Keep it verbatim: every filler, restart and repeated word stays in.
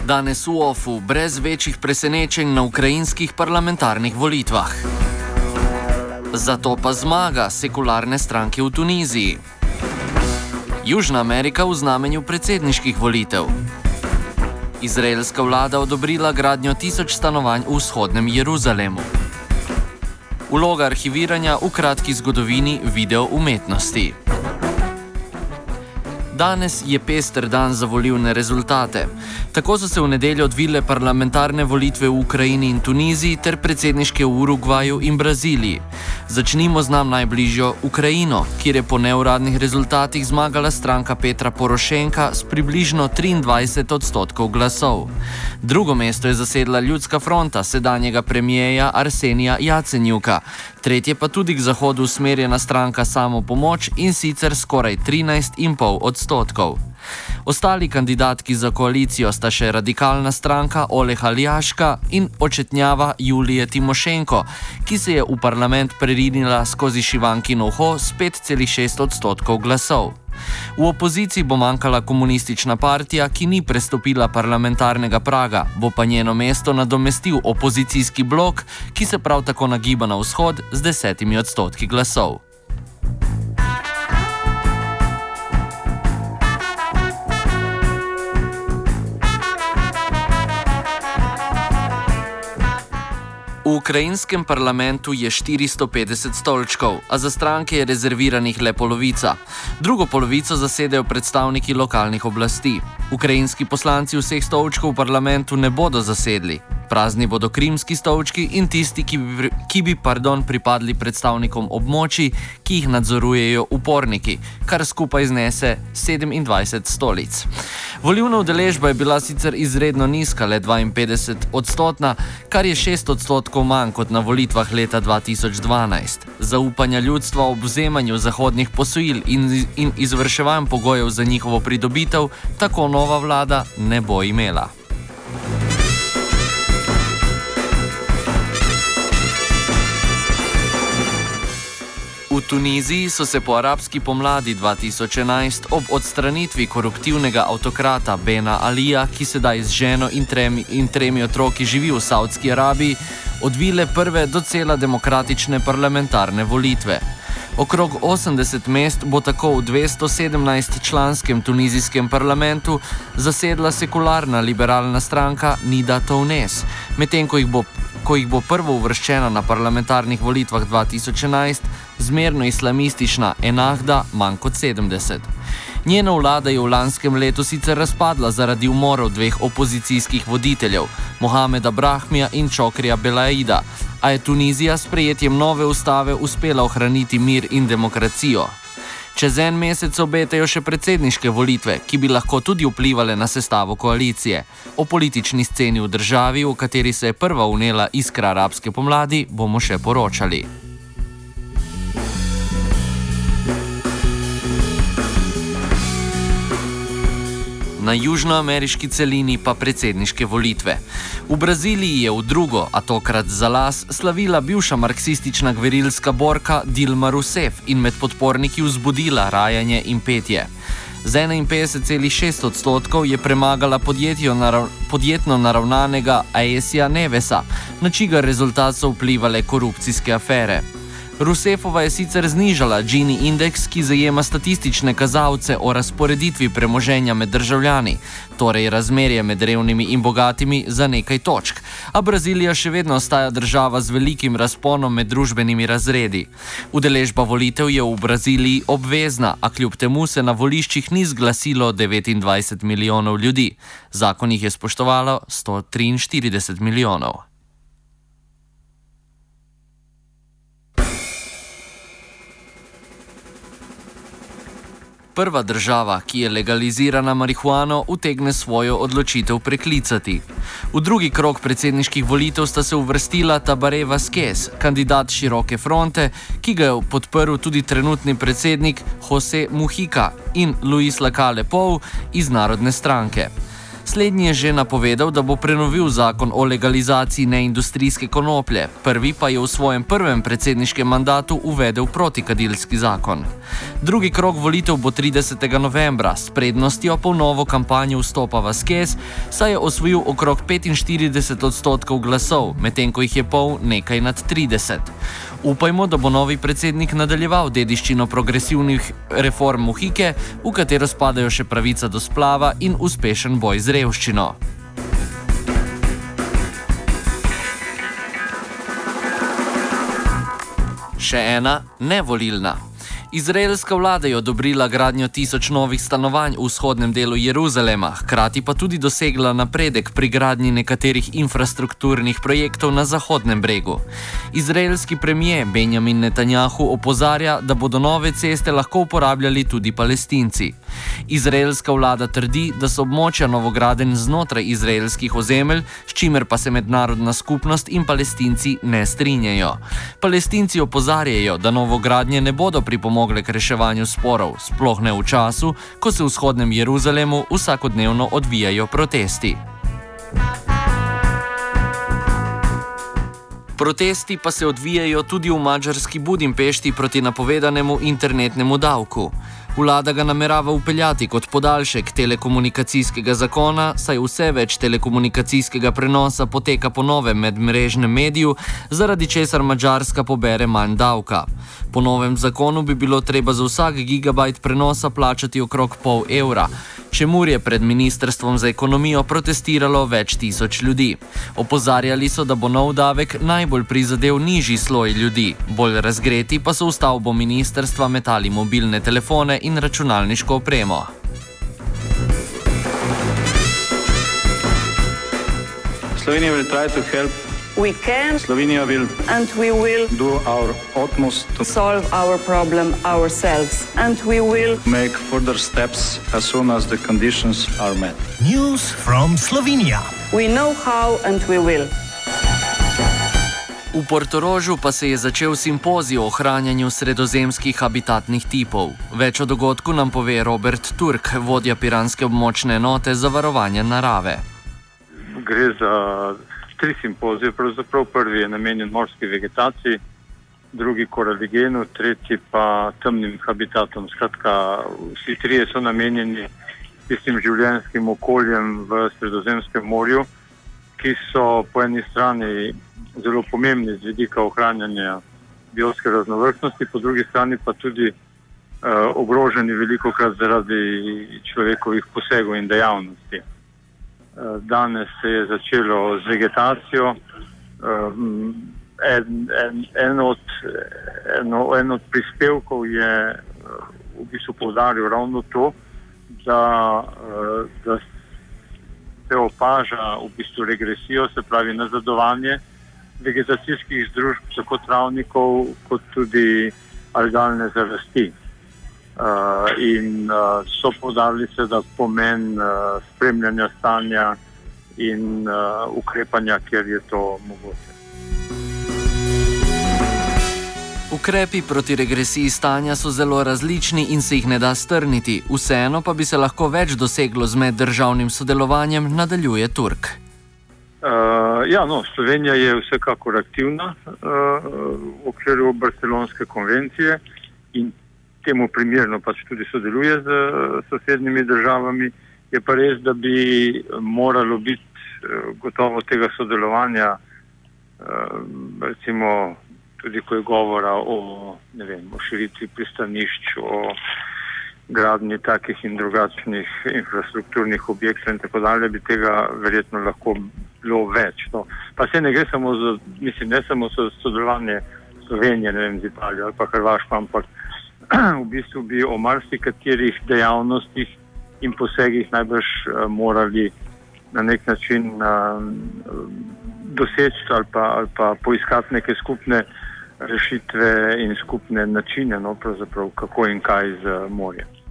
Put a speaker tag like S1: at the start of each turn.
S1: Danes v Ofu brez večjih presenečenj na ukrajinskih parlamentarnih volitvah. Zato pa zmaga sekularne stranke v Tuniziji. Južna Amerika v znamenju predsedniških volitev. Izraelska vlada odobrila gradnjo tisoč stanovanj v vzhodnem Jeruzalemu. Vloga arhiviranja v kratki zgodovini video umetnosti. Danes je pester dan za volilne rezultate. Tako so se v nedeljo odvile parlamentarne volitve v Ukrajini in Tuniziji ter predsedniške v Urugvaju in Braziliji. Začnimo z nam najbližjo Ukrajino, kjer je po neuradnih rezultatih zmagala stranka Petra Porošenka s približno triindvajset odstotkov glasov. Drugo mesto je zasedla Ljudska fronta sedanjega premijeja Arsenija Jacenjuka, tretje pa tudi k zahodu usmerjena stranka Samopomoč in sicer skoraj trinajst in pol odstotkov. Ostali kandidatki za koalicijo sta še radikalna stranka Oleha Ljaška in očetnjava Julije Timošenko, ki se je v parlament prerinila skozi šivankino uho s pet celih šest odstotkov glasov. V opoziciji bo manjkala komunistična partija, ki ni prestopila parlamentarnega praga, bo pa njeno mesto nadomestil opozicijski blok, ki se prav tako nagiba na vzhod z desetimi odstotki glasov. V ukrajinskem parlamentu je štiristo petdeset stolčkov, a za stranke je rezerviranih le polovica. Drugo polovico zasedajo predstavniki lokalnih oblasti. Ukrajinski poslanci vseh stolčkov v parlamentu ne bodo zasedli. Prazni bodo krimski stolčki in tisti, ki bi, ki bi pardon, pripadli predstavnikom območij, ki jih nadzorujejo uporniki, kar skupaj znese sedemindvajset stolic. Volilna udeležba je bila sicer izredno nizka, le dvainpetdeset odstotna, kar je šest odstotkov manj kot na volitvah leta dva tisoč dvanajst. Zaupanja ljudstva ob vzemanju zahodnih posojil in, in izvrševanj pogojev za njihovo pridobitev tako nova vlada ne bo imela. V Tuniziji so se po arabski pomladi dva tisoč enajst ob odstranitvi koruptivnega avtokrata Bena Alija, ki sedaj z ženo in tremi, in tremi otroki živi v Saudski Arabiji, odvile prve docela demokratične parlamentarne volitve. Okrog osemdeset mest bo tako v dvesto sedemnajst članskem tunizijskem parlamentu zasedla sekularna liberalna stranka Nida Tounes, medtem ko jih bo ko jih bo prvo uvrščena na parlamentarnih volitvah dva tisoč enajst, zmerno islamistična Ennahda manj kot sedemdeset. Njena vlada je v lanskem letu sicer razpadla zaradi umorov dveh opozicijskih voditeljev, Mohameda Brahmija in Čokrija Belaida, a je Tunizija s sprejetjem nove ustave uspela ohraniti mir in demokracijo. Čez en mesec obetajo še predsedniške volitve, ki bi lahko tudi vplivale na sestavo koalicije. O politični sceni v državi, v kateri se je prva vnela iskra arabske pomladi, bomo še poročali. Na južnoameriški celini pa predsedniške volitve. V Braziliji je v drugo, a tokrat za las, slavila bivša marksistična gverilska borka Dilma Rousseff in med podporniki vzbudila rajanje in petje. Z enainpetdeset celih šest odstotkov je premagala narav, podjetno naravnanega Aécia Nevesa, na čigar rezultat so vplivale korupcijske afere. Rousseffova je sicer znižala Gini indeks, ki zajema statistične kazalce o razporeditvi premoženja med državljani, torej razmerje med revnimi in bogatimi za nekaj točk, a Brazilija še vedno ostaja država z velikim razponom med družbenimi razredi. Udeležba volitev je v Braziliji obvezna, a kljub temu se na voliščih ni zglasilo devetindvajset milijonov ljudi. Zakon jih je spoštovalo sto triinštirideset milijonov. Prva država, ki je legalizirana marihuano, utegne svojo odločitev preklicati. V drugi krog predsedniških volitev sta se uvrstila Tabaré Vázquez, kandidat Široke fronte, ki ga je podprl tudi trenutni predsednik José Mujica, in Luis Lacalle Pou iz Narodne stranke. Slednji je že napovedal, da bo prenovil zakon o legalizaciji neindustrijske konoplje. Prvi pa je v svojem prvem predsedniškem mandatu uvedel protikadilski zakon. Drugi krog volitev bo tridesetega novembra, s prednostjo pa v novo kampanjo vstopa Vazquez, saj je osvojil okrog petinštirideset odstotkov glasov, medtem ko jih je pol nekaj nad trideset. Upajmo, da bo novi predsednik nadaljeval dediščino progresivnih reform Muhike, v katero spadajo še pravica do splava in uspešen boj z revščino. Še ena nevolilna. Izraelska vlada je odobrila gradnjo tisoč novih stanovanj v vzhodnem delu Jeruzalema, hkrati pa tudi dosegla napredek pri gradnji nekaterih infrastrukturnih projektov na Zahodnem bregu. Izraelski premier Benjamin Netanjahu opozarja, da bodo nove ceste lahko uporabljali tudi Palestinci. Izraelska vlada trdi, da so območja novogradenj znotraj izraelskih ozemelj, s čimer pa se mednarodna skupnost in Palestinci ne strinjajo. Palestinci opozarjajo, da novogradnje ne bodo pripomogle k reševanju sporov, sploh ne v času, ko se v vzhodnem Jeruzalemu vsakodnevno odvijajo protesti. Protesti pa se odvijajo tudi v madžarski Budimpešti proti napovedanemu internetnemu davku. Vlada ga namerava vpeljati kot podaljšek telekomunikacijskega zakona, saj vse več telekomunikacijskega prenosa poteka po novem medmrežnem mediju, zaradi česar Madžarska pobere manj davka. Po novem zakonu bi bilo treba za vsak gigabajt prenosa plačati okrog pol evra, čemur je pred ministrstvom za ekonomijo protestiralo več tisoč ljudi. Opozarjali so, da bo nov davek najbolj prizadel nižji sloj ljudi, bolj razgreti pa so v stavbo ministrstva metali mobilne telefone in računalniško opremo.
S2: Slovenija will try to help.
S3: We can.
S2: Slovenija will.
S3: And we will.
S2: Do our utmost to
S3: solve our problem ourselves. And we will.
S2: Make further steps as soon as the conditions are met.
S4: News from Slovenia.
S3: We know how and we will.
S1: V Portorožu pa se je začel simpozij o ohranjanju sredozemskih habitatnih tipov. Več o dogodku nam pove Robert Turk, vodja piranske območne enote za varovanje narave.
S5: Gre za tri simpozije, pravzaprav prvi je namenjen morski vegetaciji, drugi koraligenu, tretji pa temnim habitatom. Skratka, vsi trije so namenjeni tistim življenjskim okoljem v Sredozemskem morju, ki so po eni strani zelo pomembni z vidika ohranjanja biotske raznovrstnosti, po drugi strani pa tudi eh, ogroženi velikokrat zaradi človekovih posegov in dejavnosti. Eh, danes se je začelo z vegetacijo. Eh, en, en, en, od, eno, en od prispevkov je eh, v bistvu poudaril ravno to, da, eh, da se opaža v bistvu regresijo, se pravi nazadovanje vegetacijskih združb, tako travnikov, kot tudi algalne zarasti. Uh, in uh, so poudarili se, da pomen uh, spremljanja stanja in uh, ukrepanja, kjer je to mogoče.
S1: Ukrepi proti regresiji stanja so zelo različni in se jih ne da strniti. Vseeno pa bi se lahko več doseglo z meddržavnim sodelovanjem, nadaljuje Turk.
S5: Uh, ja, no, Slovenija je vsekakor aktivna uh, v okviru Barcelonske konvencije in temu primerno pač tudi sodeluje z uh, sosednjimi državami. Je pa res, da bi moralo biti uh, gotovo tega sodelovanja, uh, recimo tudi ko je govora o, ne vem, o širitvi pristanišč, o gradnji takih in drugačnih infrastrukturnih objektov in tako dalje, bi tega verjetno lahko bilo več. No. Pa se ne gre samo za, mislim, ne samo za sodelovanje Slovenije, ne vem, z Italijo ali pa Hrvaško, ampak v bistvu bi o marsikaterih dejavnostih in posegih najbrž uh, morali na nek način uh, doseči ali pa, ali pa poiskati neke skupne rešitve in skupne načine, no, pravzaprav kako in kaj z morjem.